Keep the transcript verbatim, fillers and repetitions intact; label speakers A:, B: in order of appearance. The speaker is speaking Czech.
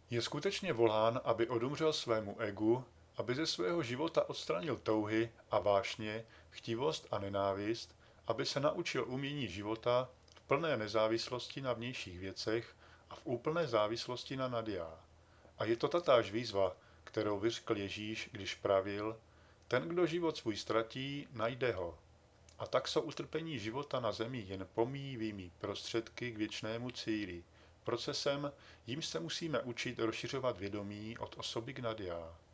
A: Je skutečně volán, aby odumřel svému egu, aby ze svého života odstranil touhy a vášně, chtivost a nenávist, aby se naučil umění života v plné nezávislosti na vnějších věcech a v úplné závislosti na nadjá. A je to tatáž výzva, kterou vyřkl Ježíš, když pravil: ten, kdo život svůj ztratí, najde ho. A tak jsou utrpení života na zemi jen pomíjivými prostředky k věčnému cíli, procesem, jímž se musíme učit rozšiřovat vědomí od osoby k nadjá.